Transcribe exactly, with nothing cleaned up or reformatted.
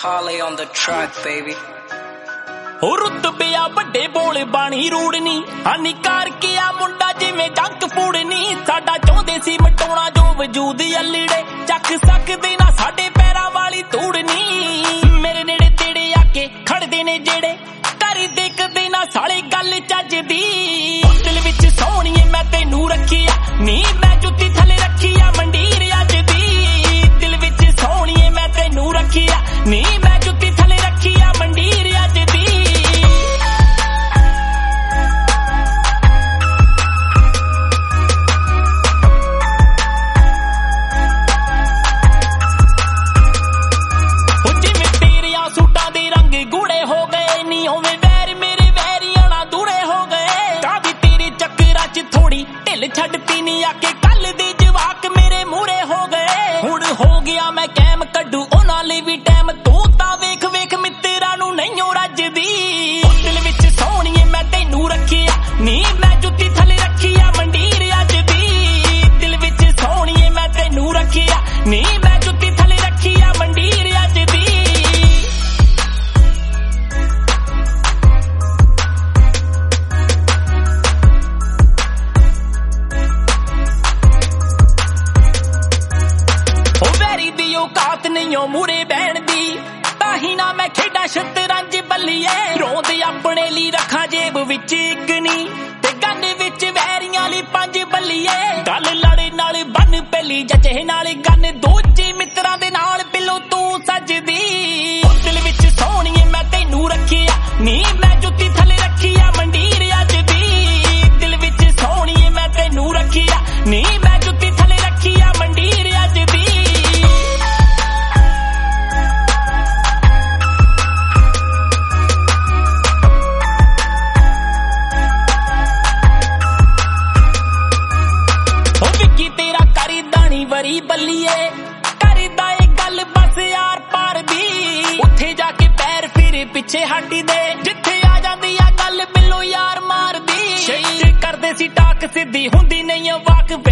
Harley on the track, baby. हो रुतबिया बड़े बोल बाणी रूड़नी हानी कार किया मुंडा जिवें जंक फूडनी साडा चाहुंदे सी मटाउणा जो वजूद अलीड़े चक सकदे ना साडे पैरां वाली तूड़नी मेरे नेड़े तेड़े आके खड़दे ने जेड़े कर देखदे ना साले गल चजदी दिल विच सोहणीए मैं तैनू रखिया नी मैं जुत्ती थले रखिया मंडीर अज दी दिल विच सोहणीए मैं तैनू रखिया नी मैं जुत्ती थले रखिया मंडीर अज दी छड्डती नी आके कल दी जवाक मेरे मूरे हो गए हुण हो गया मैं कैम कड्डू उन्हां लई भी टैम तू तां वेख वेख मित्तरां नूं नहीं हो रजदी दिल विच सोहणीए मैं तैनू रखिया नी मैं जुत्ती थले रखिया मंडीर अज दी दिल विच सोहणीए मैं तैनू रखिया नी मैं जुत्ती थले रखिया मंडीर अज दी औकात नहीं हो मूरे बहन दी ताही ना मैं खेडा शतरंज बल्लीए रोंद अपने ली रखा जेब विच इक नी ते गन विच वैरियां ली पंज बल्लीए गल लड़े नाल बन पहली जचे नाल गन दूजे मित्रां दे नाल पिलो तू सजदी दिल विच सोहणीए मैं तैनू रखिया नी मैं जुत्ती थले रखिया मंडीर अज दी दिल विच सोहणीए मैं तैनू रखिया नी मैं जुत्ती थले रखिया मंडीर अज दी वरी बल्लीए करदा ए गल बस यार पार दी उत्थे जाके पैर फिर पिछे हटी दे जिथे आ जांदी आ गल बिलो यार मार दी शेक करदे सी टाक सिद्धी हुंदी नहीं वाक